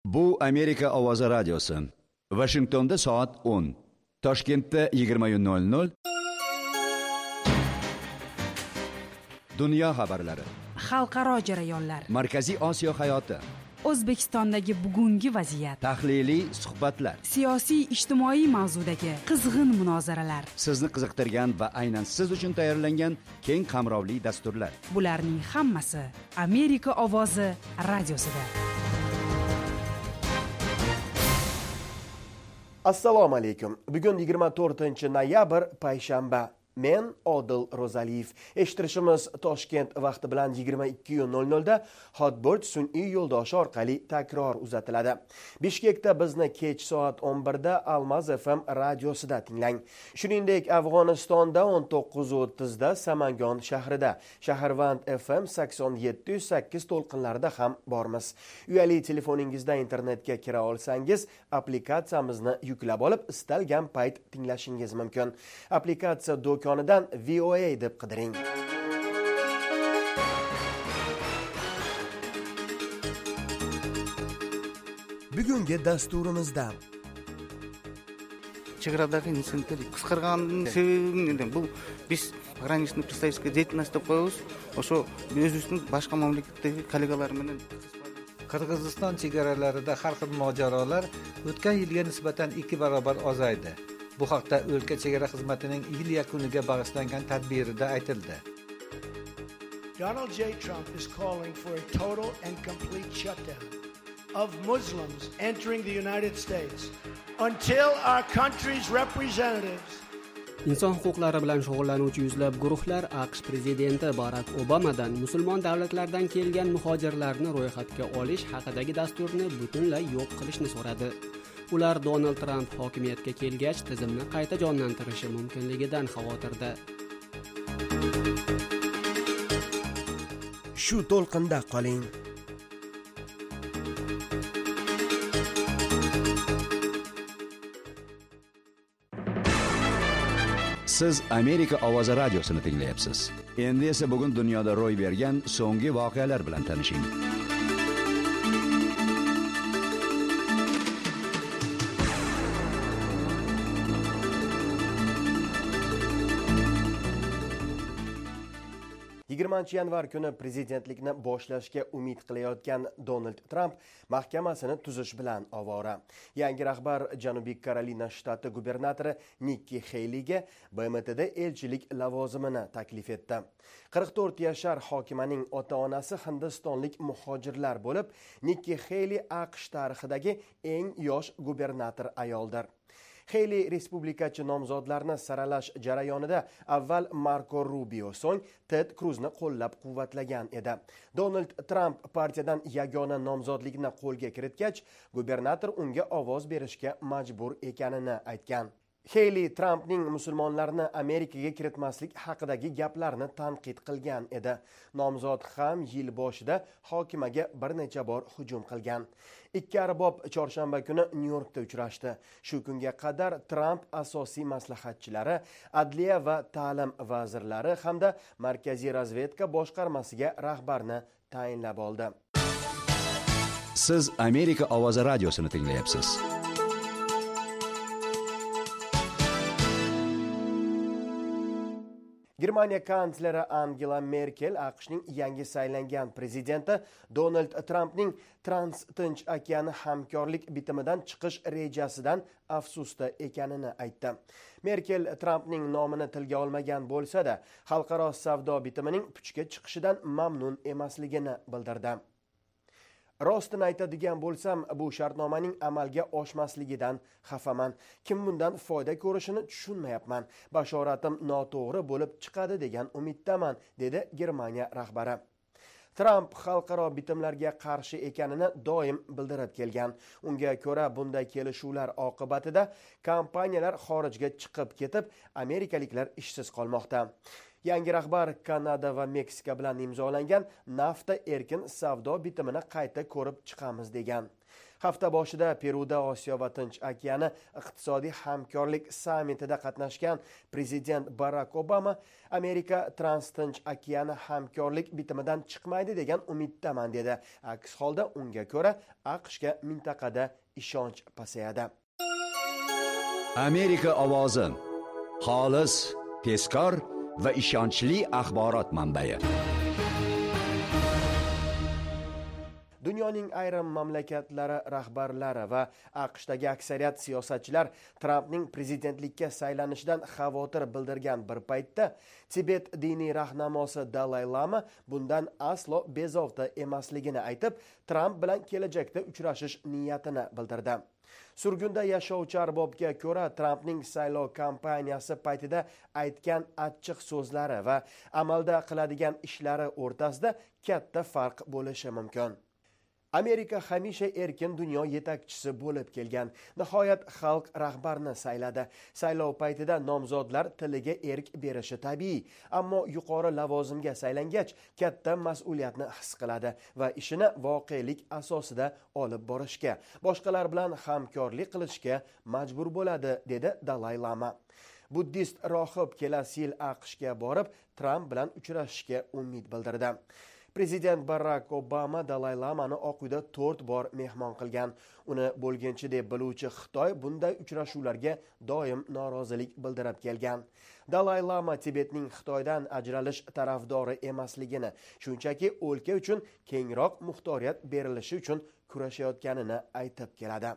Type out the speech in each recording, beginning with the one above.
Bu Amerika ovozi radiosi. Washingtonda soat 10. Toshkentda 20:00. Dunyo xabarlari. Xalqaro jarayonlar. Markaziy Osiyo hayoti. O'zbekistondagi bugungi vaziyat. Tahliliy suhbatlar. Siyosiy, ijtimoiy mavzudagi qizg'in munozaralar. Sizni qiziqtirgan va aynan siz uchun tayyorlangan keng qamrovli dasturlar. Bularning hammasi Amerika ovozi radiosida. Assalomu alaykum. Bugun 24-noyabr payshanba. Men Odil Ro'zaliyev. Eshittirishimiz Toshkent vaqti bilan 22:00 da Hotbird sun'iy yo'ldoshi orqali takror uzatiladi. Bishkekda bizni kech soat 11 da Almaz FM radiosida tinglang. Shuningdek, Afg'onistonda 19:30 da Samangon shahrida, Shaharvand FM 87.8 to'lqinlarida ham bormiz. Uyali telefoningizda internetga kira olsangiz, applikatsiyamizni yuklab olib, istalgan payt tinglashingiz mumkin. Applikatsiya do'konidan VOA deb qidiring. Bugungi dasturimizda chegaradagi insidentlar qisqarganning sebebi bu biz pogranichniy представительская деятельность deb qo'yamiz. O'sha o'zimizning boshqa mamlakatdagi kollegalar bilan Qirg'iziston chegaralarida har xil mojarolar o'tgan yilga nisbatan 2 barobar ozaydi. Bu haqda o'lka chegara xizmatining yil yakuniga bag'ishlangan tadbirida aytildi. Donald J. Trump is calling for a total and complete shutdown of Muslims entering the United States until our country's representatives. Inson huquqlari bilan shug'ullanuvchi yuzlab guruhlar AQSh prezidenti Barak Obamadan musulmon davlatlardan kelgan muhojirlarni ro'yxatga olish haqidagi dasturni butunlay yo'q qilishni so'radi. Ular Donald Trump hokimiyatga kelgach tizimni qayta jonlantirishi mumkinligidan xavotirda. Shu to'lqinda qoling. Siz Amerika ovozi radiosini tinglayapsiz. Endi esa bugun dunyoda ro'y bergan so'nggi voqealar bilan tanishing. yanvar kuni prezidentlikni boshlashga umid qilayotgan Donald Trump mahkamasini tuzish bilan ovora. Yangi rahbar Janubiy Karolina shtati gubernatori Nikki Haleyga BMTda elchilik lavozimini taklif etdi. 44 yashar hokimaning ota-onasi hindistonlik muhojirlar bo'lib, Nikki Haley AQSh tarixidagi eng yosh gubernator ayoldir. Haley respublikachi nomzodlarni saralash jarayonida avval Marco Rubio, so'ng Ted Cruzni qo'llab-quvvatlagan edi. Donald Trump partiyadan yagona nomzodlikni qo'lga kiritgach, gubernator unga ovoz berishga majbur ekanini aytgan. Haley Trumpning musulmonlarni Amerikaga kiritmaslik haqidagi gaplarini tanqid qilgan edi. Nomzod ham yil boshida hokimaga bir necha bor hujum qilgan. Ikki arbob chorshanba kuni Nyu-Yorkda uchrashdi. Shu kunga qadar Trump asosiy maslahatchilari, adliya va ta'lim vazirlari hamda Markaziy razvedka boshqarmasiga rahbarni tayinlab oldi. Siz Amerika ovozi radiosini tinglayapsiz. Germaniya kansleri Angela Merkel AQShning yangi saylangan prezidenti Donald Trumpning Trans-Tinch okeani hamkorlik bitimidan chiqish rejasidan afsusda ekanini aytdi. Merkel Trumpning nomini tilga olmagan bo'lsa-da, xalqaro savdo bitimining puchga chiqishidan mamnun emasligini bildirdi. Rostini aytadigan bo'lsam, bu shartnomaning amalga oshmasligidan xafaman. Kim bundan foyda ko'rishini tushunmayapman. Bashoratim noto'g'ri bo'lib chiqadi degan umiddaman, dedi Germaniya rahbari. Trump xalqaro bitimlarga qarshi ekanini doim bildirib kelgan. Unga ko'ra bunday kelishuvlar oqibatida kompaniyalar xorijga chiqib ketib, amerikaliklar ishsiz qolmoqda. Yangi rahbar Kanada va Meksika bilan imzolangan NAFTA erkin savdo bitimini qayta ko'rib chiqamiz degan. Hafta boshida Peruda Osiyo va Tinch okeani iqtisodiy hamkorlik sammitida qatnashgan prezident Barak Obama Amerika Trans-Tinch okeani hamkorlik bitimidan chiqmaydi degan umiddaman dedi. Aks holda unga ko'ra AQShga mintaqada ishonch pasayadi. Amerika ovozi xolis, tezkor va ishonchli axborot manbai. Dunyoning ayrim mamlakatlari rahbarlari va AQShdagi aksariyat siyosatchilar Trampning prezidentlikka saylanishidan xavotir bildirgan bir paytda Tibet diniy rahnamosi Dalay Lama bundan aslo bezovta emasligini aytib, Tramp bilan kelajakda uchrashish niyatini bildirdi. Surgunda yashovchi arbobga ko'ra Trampning saylov kampaniyasi paytida aytgan achchiq so'zlari va amalda qiladigan ishlari o'rtasida katta farq bo'lishi mumkin. Amerika hamisha erkin dunyo yetakchisi bo'lib kelgan. Nihoyat xalq rahbarni sayladi. Saylov paytida nomzodlar tiliga erk berishi tabiiy, ammo yuqori lavozimga saylangach katta mas'uliyatni his qiladi va ishini voqelik asosida olib borishga, boshqalar bilan hamkorlik qilishga majbur bo'ladi, dedi Dalay Lama. Buddist rohib kelasi yil AQShga borib, Tramp bilan uchrashishga umid bildirdi. Prezident Barak Obama Dalay Lamani Oq uyda 4 bor mehmon qilgan. Uni bo'lginchi deb biluvchi Xitoy bunday uchrashuvlarga doim norozilik bildirib kelgan. Dalay Lama Tibetning Xitoydan ajralish tarafdori emasligini, shunchaki o'lka uchun kengroq muxtoriyat berilishi uchun kurashayotganini aytib keladi.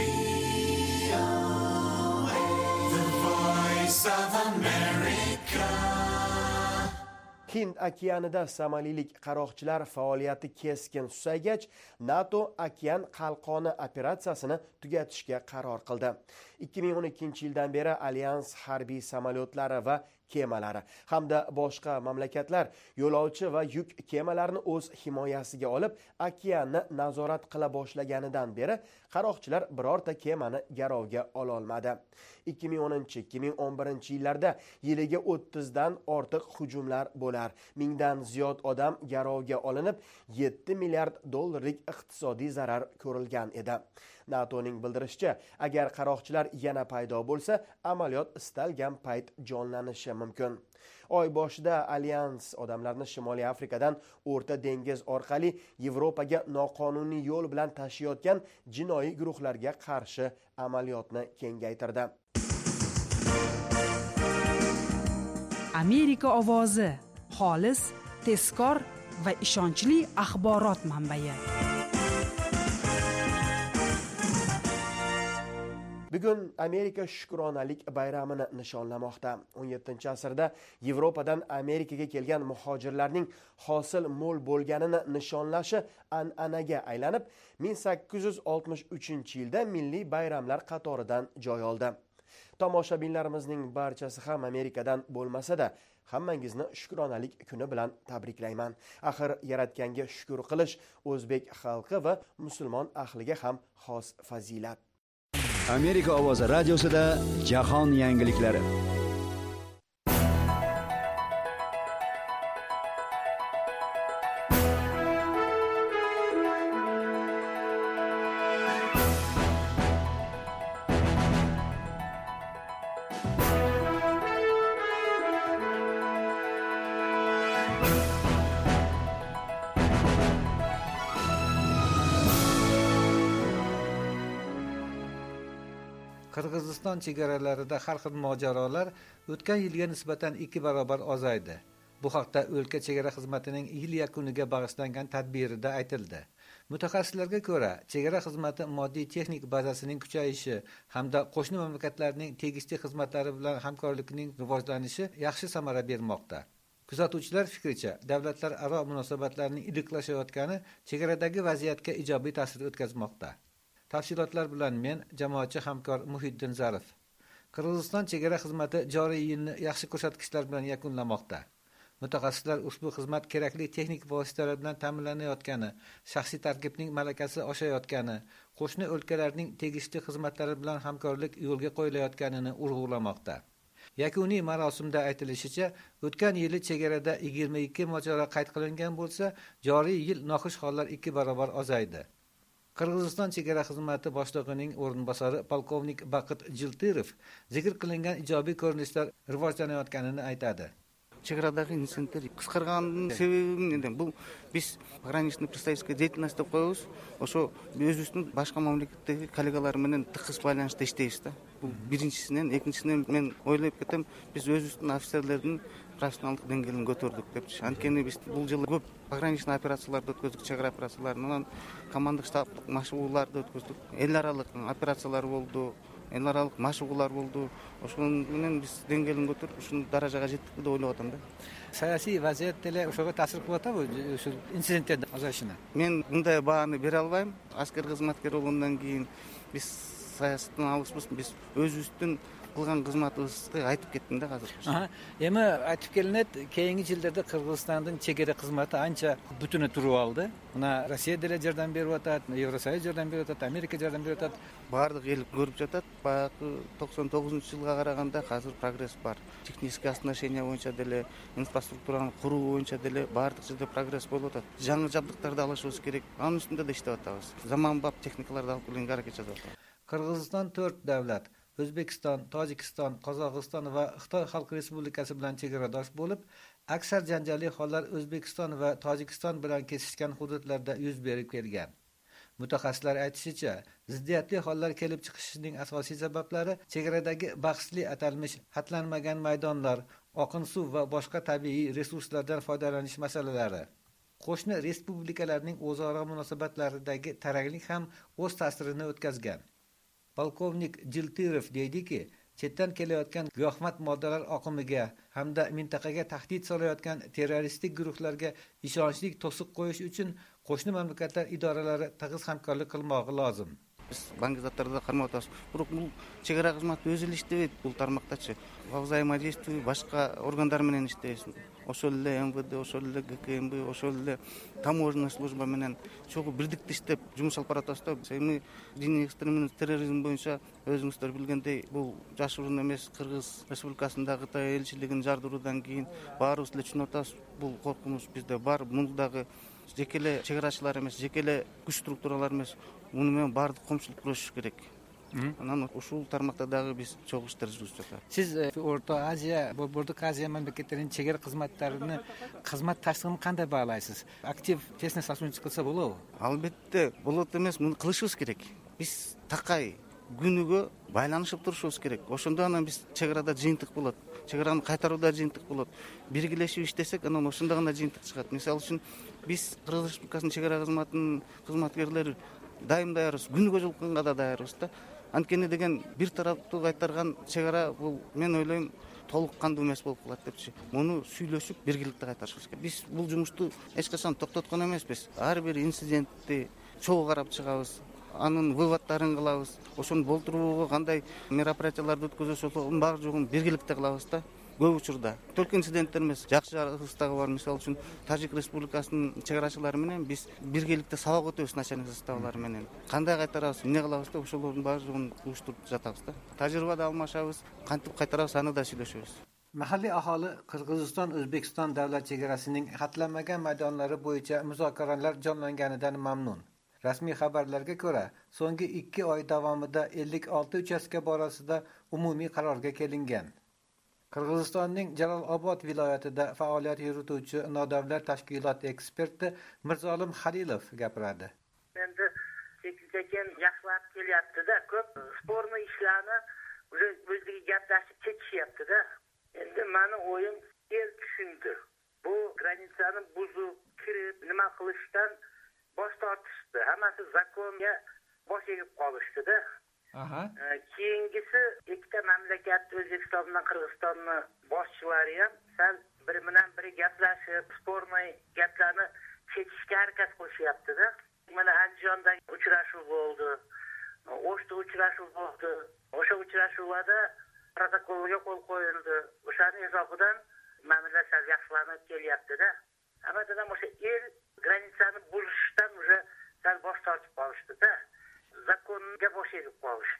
Hind okeanida somalilik qaroqchilar faoliyati keskin susaygach, NATO okean qalqoni operatsiyasini tugatishga qaror qildi. 2012-yildan beri Alyans harbiy samolyotlari va kemalari hamda boshqa mamlakatlar yo'lovchi va yuk kemalarini o'z himoyasiga olib, okeanni nazorat qila boshlaganidan beri qaroqchilar birorta kemani garovga ola olmadi. 2010-2011-yillarda yiliga 30 dan ortiq hujumlar bo'lar. 1000 dan ziyod odam garovga olinib, 7 milliard dollarlik iqtisodiy zarar ko'rilgan edi. NATOning bildirishicha, agar qaroqchilar yana paydo bo'lsa, amaliyot istalgan payt jonlanishi mumkin. Oy boshida Alyans odamlarni Shimoliy Afrikadan O'rta dengiz orqali Yevropaga noqonuniy yo'l bilan tashiyotgan jinoiy guruhlarga qarshi amaliyotni kengaytirdi. Amerika ovozi xolis, tezkor va ishonchli axborot manbai. Bugun Amerika shukronalik bayramini nishonlamoqda. 17-asrda Yevropadan Amerikaga kelgan muhojirlarning hosil mo'l bo'lganini nishonlashi an'anaga aylanib, 1863-yilda milliy bayramlar qatoridan joy oldi. Tomoshabinlarimizning barchasi ham Amerikadan bo'lmasa-da, hammangizni shukronalik kuni bilan tabriklayman. Axir yaratganga shukr qilish o'zbek xalqi va musulmon ahliga ham xos fazilat. Amerika ovozi radiosida jahon yangiliklari. Qirg'iziston chegaralarida har xil mojarolar o'tgan yilga nisbatan 2 barobar ozaydi. Bu haqda o'lka chegara xizmatining yil yakuniga bag'ishlangan tadbirida aytildi. Mutaxassislarga ko'ra, chegara xizmati moddiy texnik bazasining kuchayishi hamda qo'shni mamlakatlarning tegishli xizmatlari bilan hamkorlikning rivojlanishi yaxshi samara bermoqda. Kuzatuvchilar fikricha, davlatlararo munosabatlarning iliqlashayotgani chegaradagi vaziyatga ijobiy ta'sir o'tkazmoqda. Tafsilotlar bilan men, jamoatchi hamkor Muhiddin Zarif. Qirg'iziston chegara xizmati joriy yilni yaxshi ko'rsatkichlar bilan yakunlamoqda. Mutaxassislar ushbu xizmat kerakli texnik vositalar bilan ta'minlanayotgani, shaxsiy tarkibning malakasi oshayotgani, qo'shni o'lkalarning tegishli xizmatlari bilan hamkorlik yo'lga qo'yilayotganini urg'ulamoqda. Yakuniy marosimda aytilishicha, o'tgan yili chegarada 22 mojaro qayd qilingan bo'lsa, joriy yil noxush hollar 2 barobar ozaydi. Qirg'iziston chegara xizmati boshlig'ining o'rinbosari polkovnik Baqit Jiltirov zikr qilingan ijobiy ko'rinishlar rivojlanayotganini aytadi. Chegaradagi insidentlar qisqarganning sebebi bu biz пограничный представительская деятельность деп коебуз. Ошо өзүбүздүн башка мамлекеттеги коллегалар менен тыгыз байланышта иштейбиз да. Бул биринчисинен, экинчисинен мен ойлоп кетем, биз өзүбүздүн офицерлердин профессионалдык деңгээлин көтөрдүк деп. Анткени биз бул жылы көп пограничный операцияларды өткөздүк, чегара операцияларын, командалык штабтык машыгууларды өткөздүк. Эл аралык операциялар болду. Эл аралык машыгуулар болду. Ошонун менен биз деңгээлин көтөрүп, ушул даражага жеттик деп ойлоп атам да. Саясий вазият деле ошого таасир кылып атабы ушул инциденттердин азайышына? Мен мындай бааны бере албайм. Аскер кызматкер болгондон кийин биз саясаттан алыспыз. Биз өзүбүздүн кылган кызматыбызды айтып кеттим да азыр. Эми айтып келинет, кийинки жылдарда Кыргызстандын чегара кызматы анча бүтүнө туруп алды. Мына Россия деле жардам берип атат, Евросоюз жардам берип атат, Америка жардам берип атат. Бардык эл көрүп жатат. Баягы 99-жылга караганда азыр прогресс бар. Технический оснащение боюнча деле, инфраструктураны куруу боюнча деле бардык жерде прогресс болуп атат. Жаңы жабдыктарды алышыбыз керек. Анын үстүндө да иштеп атабыз. Заманбап техникаларды алып келгенге аракет жасап атабыз. Кыргызстан 4 davlat O'zbekiston, Tojikiston, Qozog'iston va Xitoy Xalq Respublikasi bilan chegaradosh bo'lib, aksar janjalli hollar O'zbekiston va Tojikiston bilan kesishgan hududlarda yuz berib kelgan. Mutaxassislar aytishicha, ziddiyatli hollar kelib chiqishining asosiy sabablari chegaradagi bahsli atalmish xatlanmagan maydonlar, oqin suv va boshqa tabiiy resurslardan foydalanish masalalari. Qo'shni respublikalarning o'zaro munosabatlaridagi taranglik ham o'z ta'sirini o'tkazgan. Polkovnik Jiltirov deydiki, chetdan kelayotgan giyohvand moddalar oqimiga hamda mintaqaga tahdid solayotgan terroristik guruhlarga ishonchli to'siq qo'yish uchun qo'shni mamlakatlar idoralari tig'iz hamkorlik qilmog'i lozim. Biz баңгизаттарда кармап атабыз. Бирок бул чегара кызматы өзү эле иштебейт бул тармактачы. Во взаимодействии башка органдар менен иштейбиз. Ошол эле МВД, ошол эле ГКМБ, ошол эле таможенный служба менен чогуу бирдикте иштеп жумуш алып баратабыз да. Эми диний экстремизм, терроризм боюнча өзүңүздөр билгендей бул жашыруун эмес. Кыргыз Республикасындагы Кытай элчилигин жардыруудан кийин баарыбыз эле түшүнүп атабыз. Бул коркунуч бизде бар. Муну дагы жеке эле чегарачылар эмес, жеке эле күч структуралар эмес. Муну менен баардык коомчулук күрөшүш керек. Анан ушул тармакта дагы биз чогуу иштер жүргүзүп жатабыз. Сиз Орто Азия, Бордук Азия мамлекеттеринин чегара кызматтарынын кызмат таштыгын кандай баалайсыз? Актив, тесный сотрудничество кылса болобу? Албетте, болот эмес, муну кылышыбыз керек. Биз такай күнүгө байланышып турушубуз керек. Ошондо анан биз чегарада жыйынтык болот. Чегараны кайтарууда жыйынтык болот. Биргелешип иштесек, анан ошондо гана жыйынтык чыгат. Мисалы үчүн биз Кыргыз Республикасынын чегара кызматынын кызматкерлери дайым даярбыз, күнүгө жолукканга да даярбыз да. Анткени деген бир тараптуу кайтарган чегара бул мен ойлойм толук кандуу эмес болуп калат депчи. Муну сүйлөшүп биргеликте кайтарышыбыз керек. Биз бул жумушту эч качан токтоткон эмеспиз. Ар бир инцидентти чогуу карап чыгабыз. Анын выводдарын кылабыз. Ошону болтурууга кандай мероприятияларды өткөзөбүз, ошонун баары жогун биргеликте кылабыз да. Көп учурда только инциденттер эмес, жакшы жагыбыз дагы бар. Мисалы үчүн Тажик Республикасынын чегарачылары менен биз биргеликте сабак өтөбүз начальник составлары менен. Кандай кайтарабыз, эмне кылабыз деп ошолордун баары жогун уюштуруп жатабыз да. Тажрыйба да алмашабыз, кантип кайтарабыз аны да сүйлөшөбүз. Mahalliy aholi Qirg'iziston O'zbekiston davlat chegarasining xatlanmagan maydonlari bo'yicha muzokaralar jonlanganidan mamnun. Rasmiy xabarlarga ko'ra, so'nggi 2 oy davomida 56 uchastka borasida umumiy qarorga kelingan. Qirg'izistonning Jalolobod viloyatida faoliyat yurituvchi nodavlat tashkilot eksperti Mirzolim Halilov gapiradi. Endi sekin yaxshilab kelyapti-da, ko'p sporniy ishlarni o'zligi gaplashib ketishyapti-da. Endi meni o'yim el tushundi. Bu granitsani buzib kirib nima qilishdan bosh tortishdi. Hammasi zakonga bosh egib qolishdi-da. Keyingisi ikkita mamlakat O'zbekiston bilan Qirg'izistonni boshchilari ham sal biri bilan biri gaplashib, sporniy gaplarni chekishga harakat qilishyapti-da. Mana Andijondagi uchrashuv bo'ldi. O'shda uchrashuv bo'ldi. O'sha uchrashuvlarda protokolga qo'l qo'yildi. O'shaning hisobidan ma'murlar sal yaxshilanib kelyapti-da. Hammadan o'sha el granitsani buzishdan уже sal bosh tortib qolishdi-da. Zakonga bosh egib qolishdi.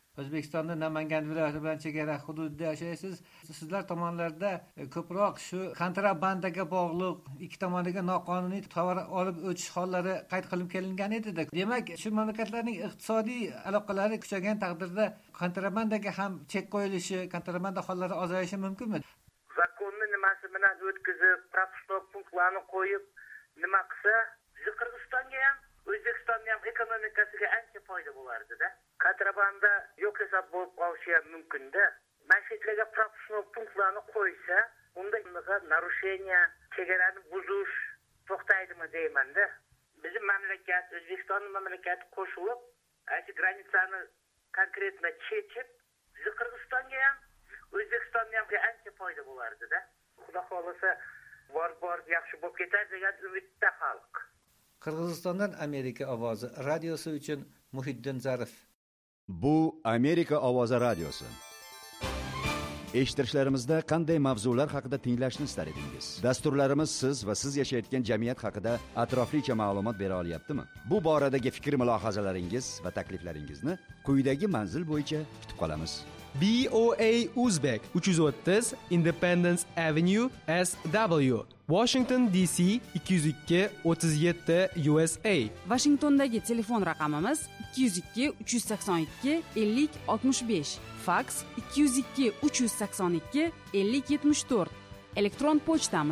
O'zbekistonda Namangan viloyati bilan chegara hududida yashaysiz. Sizlar tomonlarda ko'proq shu kontrabandaga bog'liq ikki tomoniga noqonuniy tovar olib o'tish hollari qayd qilib kelingan edi-da. Demak, shu mamlakatlarning iqtisodiy aloqalari kuchaygan taqdirda kontrabandaga ham chek qo'yilishi, kontrabanda hollari ozayishi mumkinmi? Zakonni nimasi bilan o'tkazib, propustov punktlarni qo'yib, nima qilsa, Qirg'izistonga ham, O'zbekistonga ham ekonomikasiga ancha foyda bo'lardi-da. Kontrabanda yo'q hisob bo'lib qolishi ham mumkin-da. Masjidlarga propustov punktlarni qo'ysa, unda narushение, chegarani buzish to'xtaydimi deyman-da. Bizim mamlakat, O'zbekistonning mamlakati qo'shilib, shu granitsani konkretno chechib, Qirg'izistonga ham, O'zbekistonga ham ancha foyda bo'lardi-da. Xudo xolasa, bor yaxshi bo'lib ketar degan umidda xalq. Qirg'izistondan Amerika ovozi radiosi uchun Muhiddin Zarif. Bu Amerika ovozi radiosi. Eshittirishlarimizda qanday mavzular haqida tinglashni istar edingiz? Dasturlarimiz siz va siz yashayotgan jamiyat haqida atroflicha ma'lumot bera olyaptimi? Bu boradagi fikr mulohazalaringiz va takliflaringizni quyidagi manzil bo'yicha kutib qolamiz. BOA Uzbek 330 Independence Avenue SW, Washington DC 202 37 USA. Washingtondagi telefon raqamimiz 202 382 50 65, fax 202 382 50 74. Elektron pochtamiz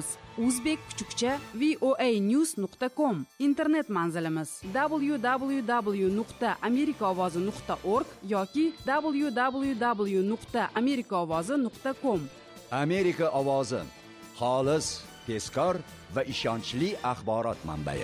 uzbek_voanews.com. Internet manzilimiz www.amerikaovozi.org yoki www.amerikaovozi.com. Amerika ovozi, xolis, tezkor va ishonchli axborot manbai.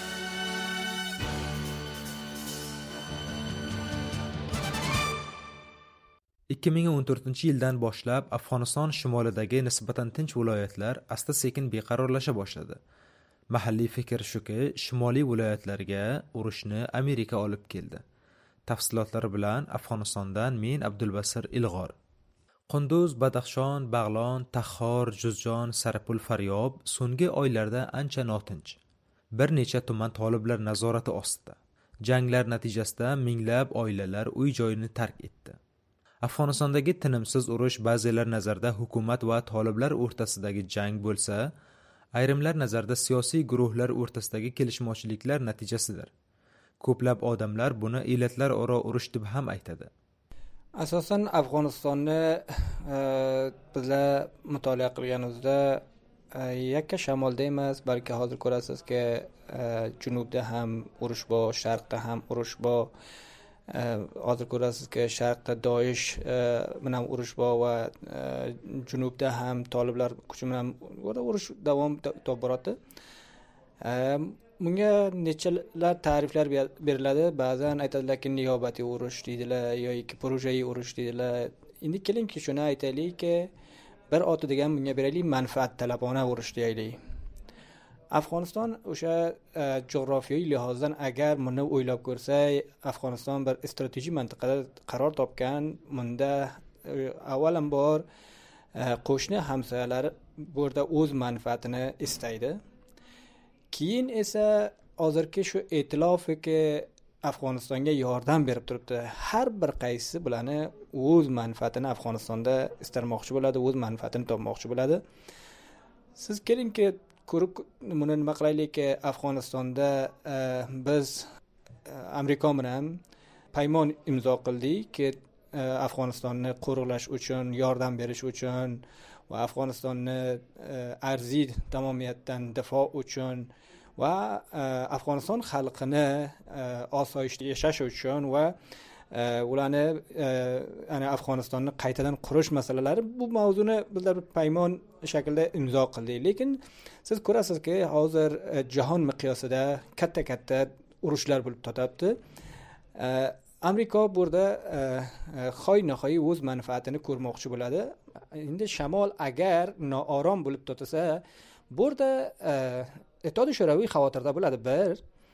...2014 yildan boshlab Afg'oniston shimolidagi nisbatan tinch viloyatlar asta-sekin beqarorlasha boshladi. Mahalliy fikr shuki, shimoliy viloyatlarga urushni Amerika olib keldi. Tafsilotlar bilan Afg'onistondan men Abdulbasir Ilg'or. Qunduz, Badaxshon, Bag'lon, Taxor, Juzjon, Saripul, Faryob so'nggi oylarda ancha notinch. Bir necha tuman toliblar nazorati ostida. Janglar natijasida minglab oilalar uy-joyini tark etdi. Afg'onistondagi tinimsiz urush ba'zilar nazarda hukumat va toliblar o'rtasidagi jang bo'lsa, ayrimlar nazarda siyosiy guruhlar o'rtasidagi kelishmovchiliklar natijasidir. Ko'plab odamlar buni elatlar aro urush deb ham aytadi. Asosan Afg'onistonni bizlar mutolaa qilganimizda yakka shamolda emas, balki hozir ko'rasizki, junubda ham urush bor, sharqda ham urush bor. Hozir ko'rasizki, sharqda Doish bilan urush bor va junubda ham toliblar kuchi bilan urush davom etib boradi. Bunga nechalar ta'riflar beriladi. Ba'zan aytadilarki, niyobatiy urush deydilar yoki projeyi urush deydilar. Endi kelingki, shuni aytaylikki, bir oti degan bunga beraylik, manfaat talabona urush deyaylik. Afg'oniston o'sha jo'g'rofiyaviy lihozdan agar buni o'ylab ko'rsak, Afg'oniston bir strategik mintaqada qaror topgan. Bunda avvalambor qo'shni hamsoyalari bu yerda o'z manfaatini istaydi. Keyin esa hozirgi shu e'tilofiki Afg'onistonga yordam berib turibdi. Har bir qaysi bularni o'z manfaatini Afg'onistonda istarmoqchi bo'ladi, o'z manfaatini topmoqchi bo'ladi. Siz kelingki, ko'rib buni nima qilaylikki, Afg'onistonda biz Amerika bilan paymon imzo qildikki, Afg'onistonni qo'riqlash uchun, yordam berish uchun va Afg'onistonni arziy tamomiyatdan difo uchun va Afg'oniston xalqini osoyishta yashash uchun va ularni Afg'onistonni qaytadan qurish masalalari, bu mavzuni bizlar paymon shaklda imzo qildik. Lekin siz ko'rasizki, hozir jahon miqyosida katta urushlar bo'lib turibdi. Amerika burada xoy-nahoy o'z manfaatini ko'rmoqchi bo'ladi. Endi shamol agar noorom bo'lib tursa, burada Ittihod Sho'roviy xavotirda bo'ladi. Bir,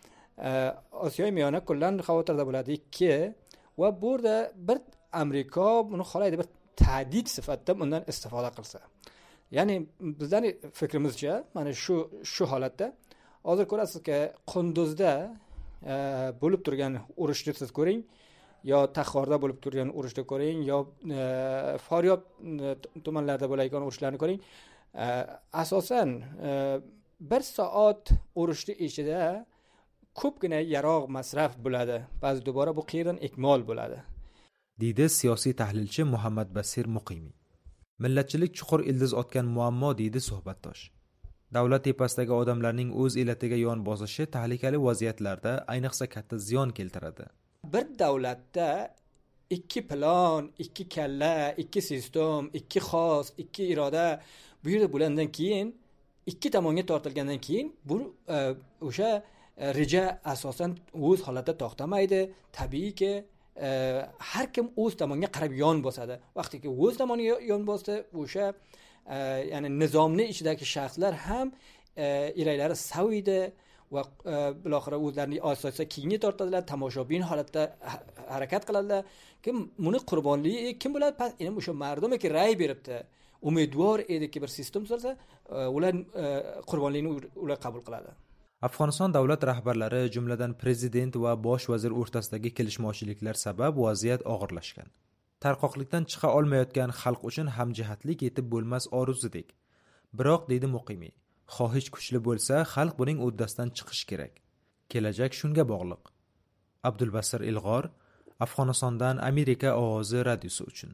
Osiyo miyona kullan xavotirda bo'ladi. Ikki, va burada bir Amerika buni xohlaydi bir tahdid sifatida bundan istifoda qilsa. Ya'ni bizning fikrimizcha, mana shu holatda hozir ko'rasizki, Qunduzda bo'lib turgan urushni siz ko'ring. yo Taxorda bo'lib turgan urushni ko'ring, yo Faryob tumanlarida bo'layotgan urushlarni ko'ring. Asosan 1 soat urushni ichida ko'pgina yarog' masraf bo'ladi. Ba'zi dubora bu qirin ekmol bo'ladi. deydi siyosiy tahlilchi Muhammad Basir Muqimiy. Millatchilik chuqur ildiz otgan muammo deydi suhbatdosh. Davlat tepasidagi odamlarning o'z elatiga yon bosishi tahlikali vaziyatlarda ayniqsa katta ziyon keltiradi. Bir davlatda 2 plan, 2 kalla, 2 sistem, 2 xos, 2 iroda bu yerda bo'landan keyin 2 tomonga tortilgandan keyin bu o'sha reja asosan o'z holatda to'xtamaydi. Tabiiyki har kim o'z tomoniga qarab yon bosadi. Vaqtiki o'z tomoniga yon bosdi, o'sha ya'ni nizomning ichidagi shaxslar ham iraklari saviydi va biloxira o'zlarining asosan keyinga tortadilar, tomoshabin holatda harakat qiladilar. Kim buni qurbonligi kim bo'ladi? Past endi o'sha mardumki ray beribdi, umidvor ediki bir sistem bo'lsa, ular qurbonlikni ular qabul qiladi. Afg'oniston davlat rahbarlari, jumladan prezident va bosh vazir o'rtasidagi kelishmovchiliklar sabab vaziyat og'irlashgan. Tarqoqlikdan chiqa olmayotgan xalq uchun hamjihatlik yetib bo'lmas orzudek. Biroq deydi Muqimiy, xohish kuchli bo'lsa, xalq buning uddasidan chiqish kerak. Kelajak shunga bog'liq. Abdulbasir Ilg'or, Afg'onistondan Amerika ovozi radiosi uchun.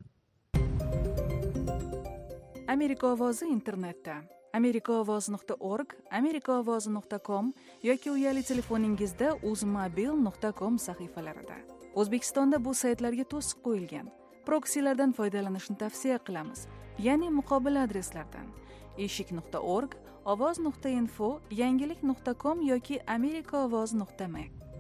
Amerika ovozi internetda amerikaovozi.org, amerikaovozi.com yoki uyali telefoningizda uzmobil.com sahifalarida. O'zbekistonda bu saytlarga to'siq qo'yilgan. Proksilardan foydalanishni tavsiya qilamiz, ya'ni muqobil adreslardan eshik.org, ovoz.info, yangilik.com yoki amerikaovoz.me.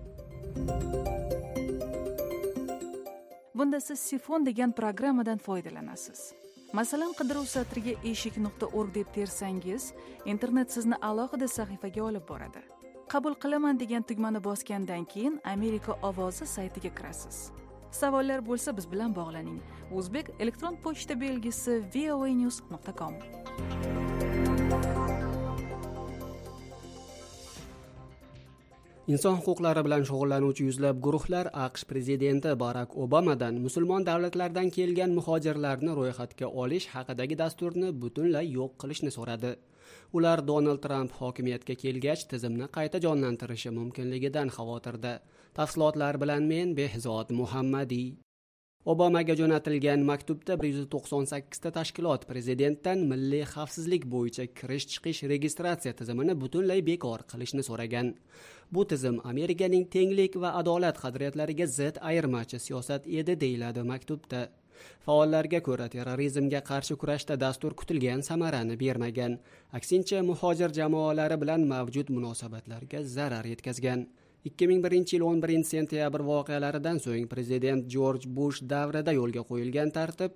Bunda siz Sifon degan programmadan foydalanasiz. Masalan, qidiruv satriga eshik.org deb tersangiz, internet sizni alohida sahifaga olib boradi. Qabul qilaman degan tugmani bosgandan keyin Amerika ovozi saytiga kirasiz. Savollar bo'lsa biz bilan bog'laning. O'zbek elektron pochta belgisi voanews.com. Inson huquqlari bilan shug'ullanuvchi yuzlab guruhlar AQSh prezidenti Barak Obamadan musulmon davlatlardan kelgan muhojirlarni ro'yxatga olish haqidagi dasturni butunlay yo'q qilishni so'radi. Ular Donald Trump hokimiyatga kelgach tizimni qayta jonlantirishi mumkinligidan xavotirda. Tafsilotlar bilan men Behzod Muhammadiy. Obamaga jo'natilgan maktubda 198 ta tashkilot prezidentdan milliy xavfsizlik bo'yicha kirish-chiqish registratsiya tizimini butunlay bekor qilishni so'ragan. Bu tizim Amerikaning tenglik va adolat qadriyatlariga zid ayirmachi siyosat edi deyiladi maktubda. Faollarga ko'ra terrorizmga qarshi kurashda dastur kutilgan samarani bermagan. Aksincha muhojir jamoalari bilan mavjud munosabatlarga zarar yetkazgan. 2001 yil 11 sentyabr voqealaridan so'ng prezident Jorj Bush davrida yo'lga qo'yilgan tartib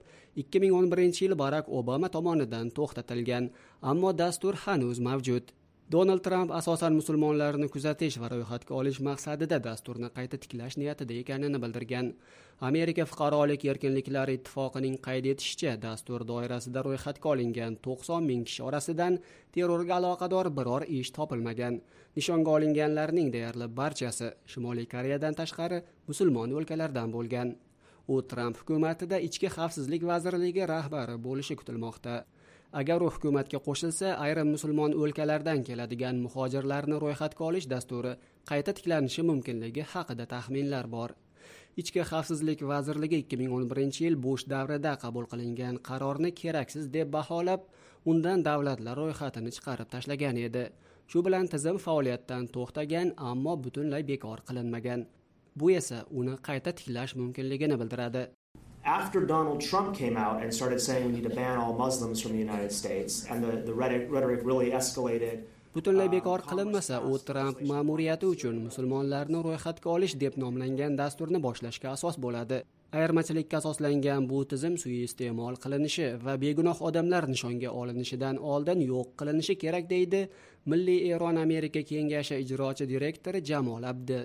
2011 yil Barak Obama tomonidan to'xtatilgan, ammo dastur hanuz mavjud. Donald Trump asosan musulmonlarni kuzatish va ro'yxatga olish maqsadida dasturni qayta tiklash niyatida ekanini bildirgan. Amerika fuqarolik erkinliklari ittifoqining qayd etishicha, dastur doirasida ro'yxatga olingan 90 ming kishi orasidan terrorga aloqador biror ish topilmagan. Nishonga olinganlarning deyarli barchasi Shimoliy Koreyadan tashqari musulmon o'lkalardan bo'lgan. U Trump hukumatida ichki xavfsizlik vazirligi rahbari bo'lishi kutilmoqda. Agar u hukumatga qo'shilsa, ayrim musulmon o'lkalardan keladigan muhojirlarni ro'yxatga olish dasturi qayta tiklanishi mumkinligi haqida taxminlar bor. Ichki xavfsizlik vazirligi 2011 yil Bush davrida qabul qilingan qarorni keraksiz deb baholab, undan davlatlar ro'yxatini chiqarib tashlagan edi. Shu bilan tizim faoliyatdan to'xtagan, ammo butunlay bekor qilinmagan. Bu esa uni qayta tiklash mumkinligini bildiradi. After Donald Trump came out and started saying we need to ban all Muslims from the United States, and the rhetoric really escalated. Butunlay bekor qilinmasa, u Trump ma'muriyati uchun musulmonlarni ro'yxatga olish deb nomlangan dasturni boshlashga asos bo'ladi. Ayirmachilikka asoslangan bu tizim suiiste'mol qilinishi va begunoh odamlar nishonga olinishidan oldin yo'q qilinishi kerak deydi Milliy Eron-Amerika kengashi ijrochi direktori Jamol Abdi.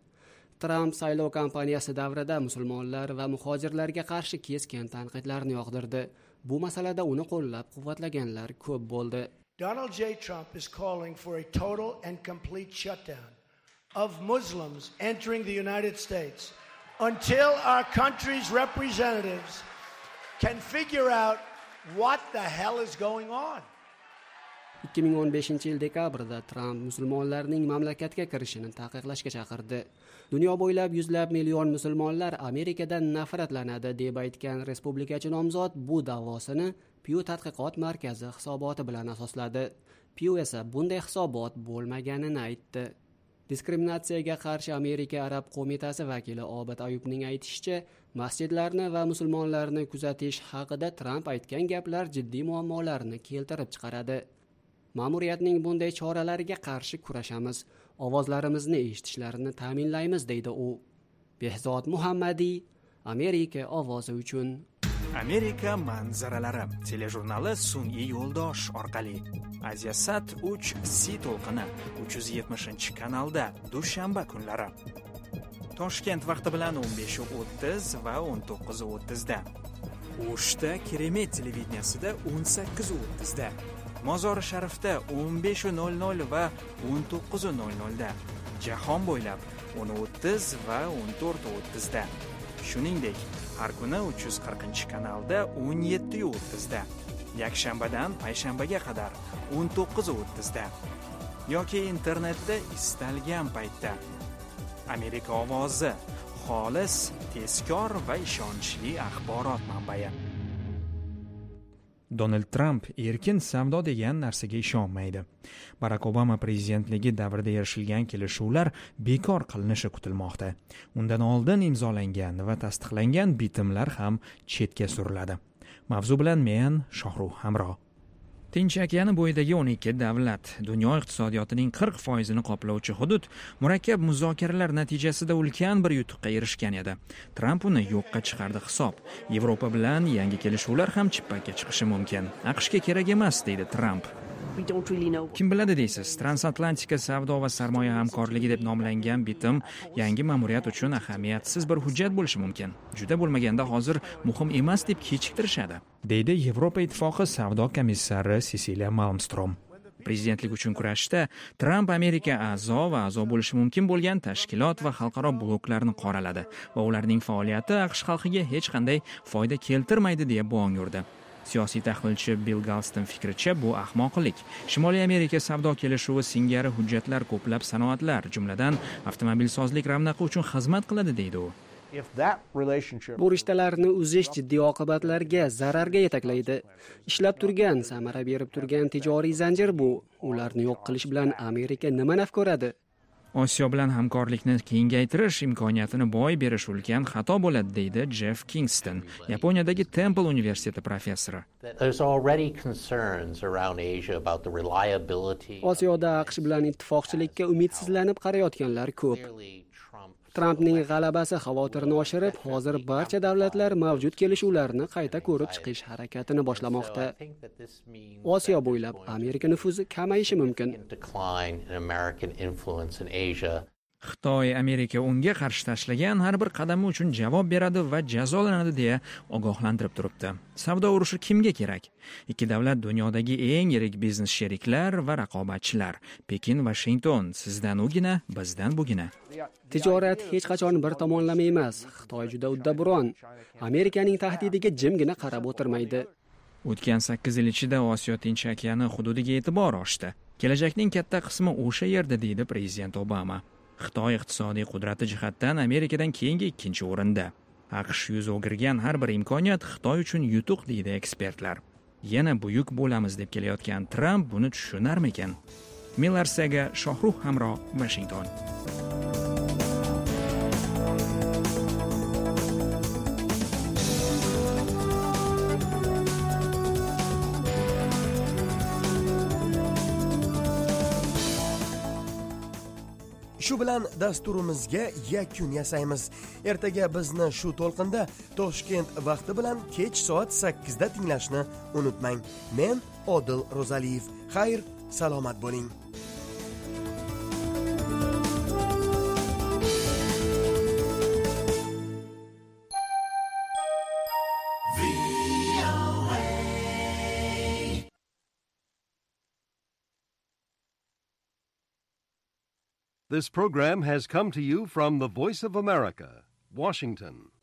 Trump saylov kampaniyasi davrida musulmonlar va muhojirlarga qarshi keskin tanqidlarni yog'dirdi. Bu masalada uni qo'llab-quvvatlaganlar ko'p bo'ldi. Donald J. Trump is calling for a total and complete shutdown of Muslims entering the United States until our country's representatives can figure out what the hell is going on. 2015 yil dekabrda Tramp musulmonlarning mamlakatga kirishini taqiqlashga chaqirdi. Dunyo bo'ylab yuzlab million musulmonlar Amerikadan nafratlanadi deb aytgan respublikachi nomzod bu da'vosini Pew tadqiqot markazi hisoboti bilan asosladi. Pew esa bunday hisobot bo'lmaganini aytdi. Diskriminatsiyaga qarshi Amerika Arab qo'mitasi vakili Obid Ayubning aytishicha, masjidlarni va musulmonlarni kuzatish haqida Tramp aytgan gaplar jiddiy muammolarni keltirib chiqaradi. Ma'muriyatning bunday choralariga qarshi kurashamiz, ovozlarimizni eshitishlarini ta'minlaymiz, deydi u. Behzod Muhammadiy, Amerika ovozi uchun. Amerika manzaralari telejurnali sun'iy yo'ldosh orqali Asiasat 3 C to'lqini 370-kanalda dushanba kunlari. Toshkent vaqti bilan 15:30 va 19:30 da. O'shda Keremet televideniyasida 18:30 da. Mozori Sharifda 15:00 va 19:00 da. Jahon bo'ylab 10:30 va 14:30 da. Shuningdek, har kuni 340-kanalda 17:30 da. Yakshanbadan payshanbaga qadar 19:30 da. Yoki internetda istalgan paytda. Amerika ovozi, xolis, tezkor va ishonchli axborot manbai. Donald Tramp erkin savdo degan narsaga ishonmaydi. Barack Obama prezidentligi davrida erishilgan kelishuvlar bekor qilinishi kutilmoqda. Undan oldin imzolangan va tasdiqlangan bitimlar ham chetga suriladi. Mavzu bilan men Shohruh Hamro. Tinch okeani bo'yidagi 12 davlat, dunyo iqtisodiyotining 40% qoplovchi hudud murakkab muzokaralar natijasida ulkan bir yutuqqa erishgan edi. Tramp uni yo'qqa chiqardi hisob. Yevropa bilan yangi kelishuvlar ham chippakka chiqishi mumkin. AQShga kerak emas, deydi Tramp. Kim biladi deysiz, transatlantika savdo va sarmoya hamkorligi deb nomlangan bitim yangi ma'muriyat uchun ahamiyatsiz bir hujjat bo'lishi mumkin. Juda bo'lmaganda hozir muhim emas deb kechiktirishadi, deydi Yevropa ittifoqi savdo komissari Cecilia Malmstrom. Prezidentlik uchun kurashda Tramp Amerika a'zo bo'lishi mumkin bo'lgan tashkilot va xalqaro bloklarni qoraladi va ularning faoliyati AQSh xalqiga hech qanday foyda keltirmaydi deya bong urdi. Siyosiy tahlilchi Bill Galston fikricha, bu ahmoqlik. Shimoliy Amerika savdo kelishuvi singari hujjatlar ko'plab sanoatlar, jumladan avtomobilsozlik ravnaqi uchun xizmat qiladi, deydi u. Bu rishtalarni uzish jiddiy oqibatlarga, zararga yetaklaydi. Ishlab turgan, samara berib turgan tijoriy zanjir bu. Ularni yo'q qilish bilan Amerika nima naf ko'radi? Osiyo bilan hamkorlikni kengaytirish imkoniyatini boy berish ulkan xato bo'ladi, deydi Jeff Kingston, Yaponiyadagi Temple universiteti professori. Osiyoda AQSh bilan ittifoqchilikka umidsizlanib qarayotganlar ko'p. Trampning g'alabasi xavotirni oshirib, hozir barcha davlatlar mavjud kelishuvlarni qayta ko'rib chiqish harakatini boshlamoqda. Osiyo bo'ylab Amerika nufuzi kamayishi mumkin. Xitoy Amerika unga qarshi tashlagan har bir qadami uchun javob beradi va jazolanadi deya ogohlantirib turibdi. Savdo urushi kimga kerak? Ikki davlat dunyodagi eng yirik biznes sheriklar va raqobatchilar. Pekin, Washington, sizdan ugina, bizdan bugina. Tijorat hech qachon bir tomonlama emas. Xitoy juda uddaburon. Amerikaning tahdidiga jimgina qarab o'tirmaydi. O'tgan 8 yil ichida Osiyo Tinch okeani hududiga e'tibor oshdi. Kelajakning katta qismi o'sha yerda, deydi prezident Obama. Xitoy iqtisodiy qudrati jihatdan Amerikadan keyingi 2-o'rinda. AQSh yuz o'girgan har bir imkoniyat Xitoy uchun yutuq, deydi ekspertlar. Yana buyuk bo'lamiz deb kelayotgan Tramp buni tushunarmikan? Miller Sega, Shohruh Hamro, Washington. Shu bilan dasturimizga yakun yasaymiz. Ertaga bizni shu to'lqinda Toshkent vaqti bilan kech soat 8 da tinglashni unutmang. Men Odil Ro'zaliyev. Xayr, salomat bo'ling. This program has come to you from the Voice of America, Washington.